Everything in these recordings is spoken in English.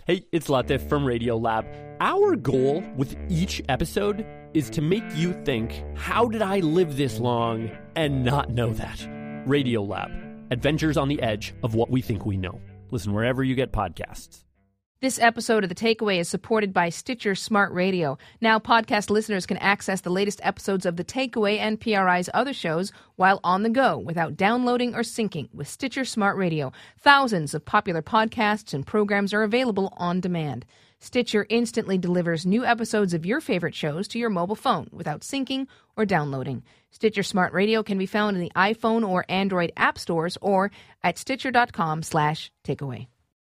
Hey, it's Latif from Radiolab. Our goal with each episode is to make you think, how did I live this long and not know that? Radiolab, adventures on the edge of what we think we know. Listen wherever you get podcasts. This episode of The Takeaway is supported by Stitcher Smart Radio. Now podcast listeners can access the latest episodes of The Takeaway and PRI's other shows while on the go without downloading or syncing with Stitcher Smart Radio. Thousands of popular podcasts and programs are available on demand. Stitcher instantly delivers new episodes of your favorite shows to your mobile phone without syncing or downloading. Stitcher Smart Radio can be found in the iPhone or Android app stores or at Stitcher.com/takeaway.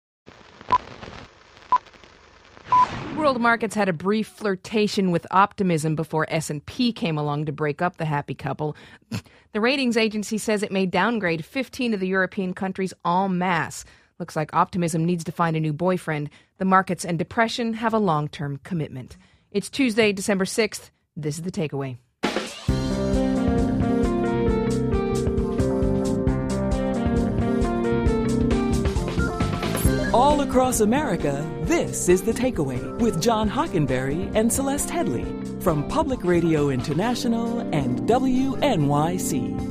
World markets had a brief flirtation with optimism before S&P came along to break up the happy couple. The ratings agency says it may downgrade 15 of the European countries en masse. Looks like optimism needs to find a new boyfriend. The markets and depression have a long-term commitment. It's Tuesday, December 6th. This is The Takeaway. All across America, this is The Takeaway with John Hockenberry and Celeste Headley from Public Radio International and WNYC.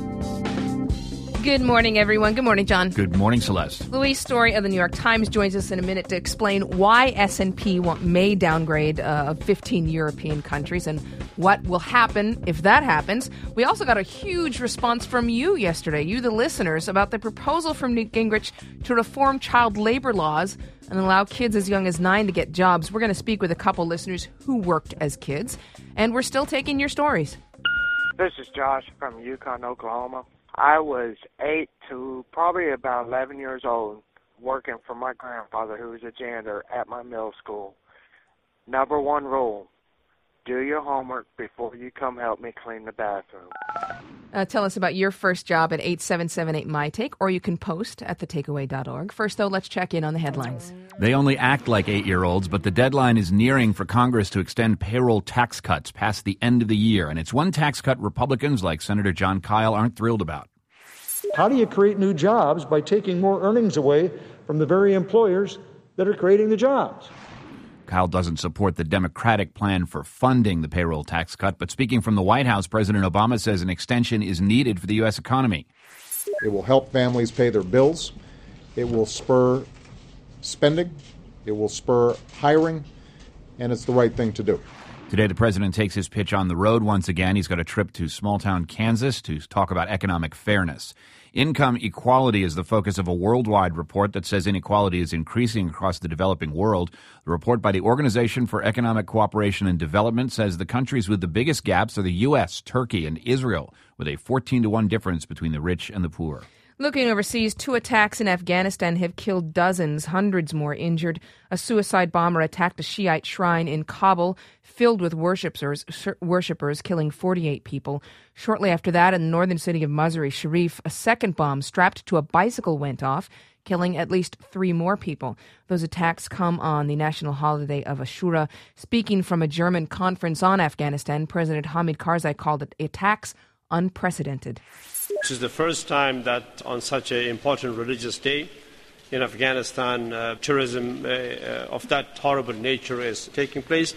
Good morning, everyone. Good morning, John. Good morning, Celeste. Louise Story of the New York Times joins us in a minute to explain why S&P may downgrade 15 European countries and what will happen if that happens. We also got a huge response from you yesterday, you the listeners, about the proposal from Newt Gingrich to reform child labor laws and allow kids as young as 9 to get jobs. We're going to speak with a couple listeners who worked as kids, and we're still taking your stories. This is Josh from Yukon, Oklahoma. I was 8 to probably about 11 years old working for my grandfather, who was a janitor at my middle school. Number one rule, do your homework before you come help me clean the bathroom. Tell us about your first job at 8778-MyTake, or you can post at thetakeaway.org. First, though, let's check in on the headlines. They only act like 8-year-olds, but the deadline is nearing for Congress to extend payroll tax cuts past the end of the year. And it's one tax cut Republicans like Senator Jon Kyl aren't thrilled about. How do you create new jobs by taking more earnings away from the very employers that are creating the jobs? Kyl doesn't support the Democratic plan for funding the payroll tax cut, but speaking from the White House, President Obama says an extension is needed for the U.S. economy. It will help families pay their bills. It will spur spending. It will spur hiring, and it's the right thing to do. Today, the president takes his pitch on the road once again. He's got a trip to small-town Kansas to talk about economic fairness. Income equality is the focus of a worldwide report that says inequality is increasing across the developing world. The report by the Organization for Economic Cooperation and Development says the countries with the biggest gaps are the U.S., Turkey, and Israel, with a 14-to-1 difference between the rich and the poor. Looking overseas, 2 attacks in Afghanistan have killed dozens, hundreds more injured. A suicide bomber attacked a Shiite shrine in Kabul, filled with worshippers, killing 48 people. Shortly after that, in the northern city of Mazar-e Sharif, a second bomb strapped to a bicycle went off, killing at least 3 more people. Those attacks come on the national holiday of Ashura. Speaking from a German conference on Afghanistan, President Hamid Karzai called it attacks unprecedented. This is the first time that on such an important religious day in Afghanistan, terrorism of that horrible nature is taking place.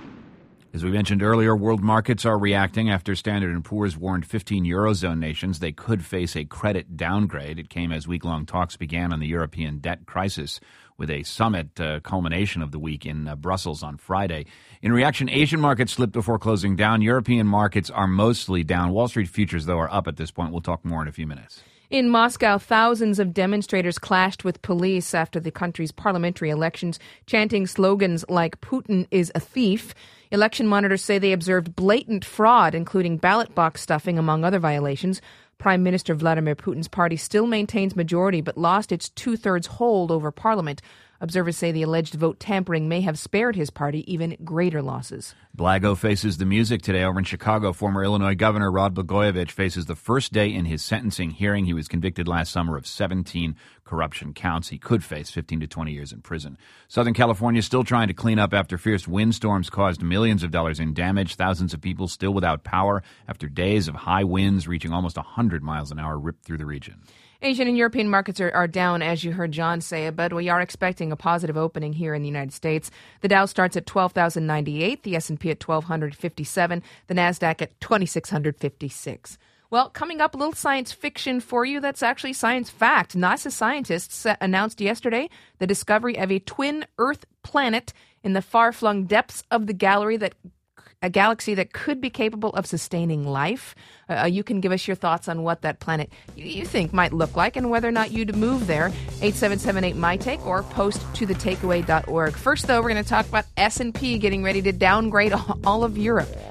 As we mentioned earlier, world markets are reacting after Standard & Poor's warned 15 Eurozone nations they could face a credit downgrade. It came as week-long talks began on the European debt crisis, with a summit culmination of the week in Brussels on Friday. In reaction, Asian markets slipped before closing down. European markets are mostly down. Wall Street futures, though, are up at this point. We'll talk more in a few minutes. In Moscow, thousands of demonstrators clashed with police after the country's parliamentary elections, chanting slogans like "Putin is a thief." Election monitors say they observed blatant fraud, including ballot box stuffing, among other violations. Prime Minister Vladimir Putin's party still maintains majority but lost its 2/3 hold over parliament. Observers say the alleged vote tampering may have spared his party even greater losses. Blago faces the music today over in Chicago. Former Illinois Governor Rod Blagojevich faces the first day in his sentencing hearing. He was convicted last summer of 17 corruption counts. He could face 15 to 20 years in prison. Southern California is still trying to clean up after fierce windstorms caused millions of dollars in damage. Thousands of people still without power after days of high winds reaching almost 100 miles an hour ripped through the region. Asian and European markets are down, as you heard John say, but we are expecting a positive opening here in the United States. The Dow starts at 12,098, the S&P at 1,257, the NASDAQ at 2,656. Well, coming up, a little science fiction for you. That's actually science fact. NASA scientists announced yesterday the discovery of a twin Earth planet in the far-flung depths of the galaxy that could be capable of sustaining life. You can give us your thoughts on what that planet you think might look like and whether or not you'd move there. 877-8-MY-TAKE or post to thetakeaway.org. First, though, we're going to talk about S&P getting ready to downgrade all of Europe.